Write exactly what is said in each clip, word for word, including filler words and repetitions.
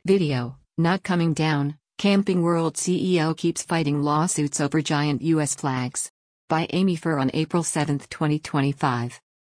Video, not coming down. Camping World C E O keeps fighting lawsuits over giant U S flags. By Amy Furr on April seventh, twenty twenty-five.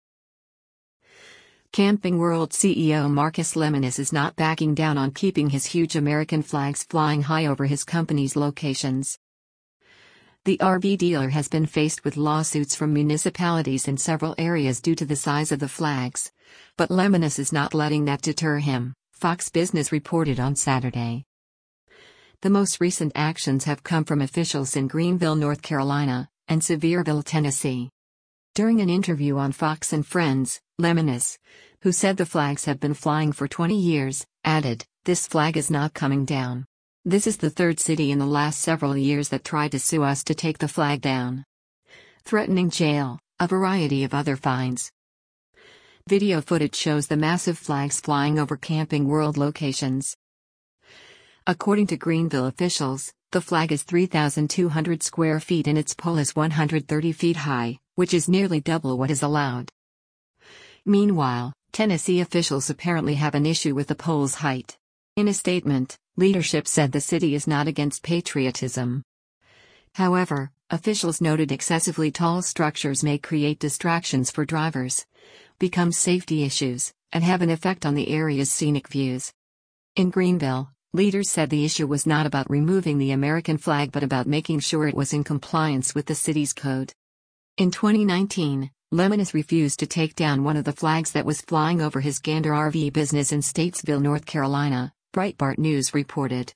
Camping World C E O Marcus Lemonis is not backing down on keeping his huge American flags flying high over his company's locations. The R V dealer has been faced with lawsuits from municipalities in several areas due to the size of the flags. But Lemonis is not letting that deter him, Fox Business reported on Saturday. The most recent actions have come from officials in Greenville, North Carolina, and Sevierville, Tennessee. During an interview on Fox and Friends, Lemonis, who said the flags have been flying for twenty years, added, "This flag is not coming down. This is the third city in the last several years that tried to sue us to take the flag down, threatening jail, a variety of other fines." Video footage shows the massive flags flying over Camping World locations. According to Greenville officials, the flag is three thousand two hundred square feet and its pole is one hundred thirty feet high, which is nearly double what is allowed. Meanwhile, Tennessee officials apparently have an issue with the pole's height. In a statement, leadership said the city is not against patriotism. However, officials noted excessively tall structures may create distractions for drivers, become safety issues, and have an effect on the area's scenic views. In Greenville, leaders said the issue was not about removing the American flag but about making sure it was in compliance with the city's code. In twenty nineteen, Lemonis refused to take down one of the flags that was flying over his Gander R V business in Statesville, North Carolina, Breitbart News reported.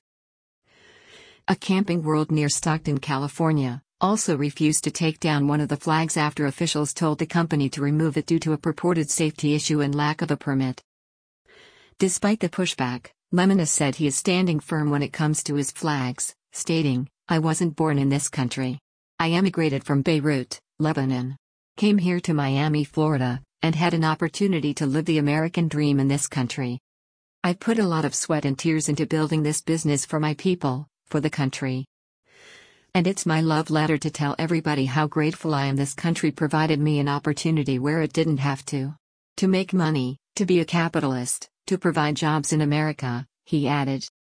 A Camping World near Stockton, California, also refused to take down one of the flags after officials told the company to remove it due to a purported safety issue and lack of a permit. Despite the pushback, Lemonis said he is standing firm when it comes to his flags, stating, "I wasn't born in this country. I emigrated from Beirut, Lebanon. Came here to Miami, Florida, and had an opportunity to live the American dream in this country. I put a lot of sweat and tears into building this business for my people, for the country. And it's my love letter to tell everybody how grateful I am this country provided me an opportunity where it didn't have to. To make money, to be a capitalist, to provide jobs in America," he added.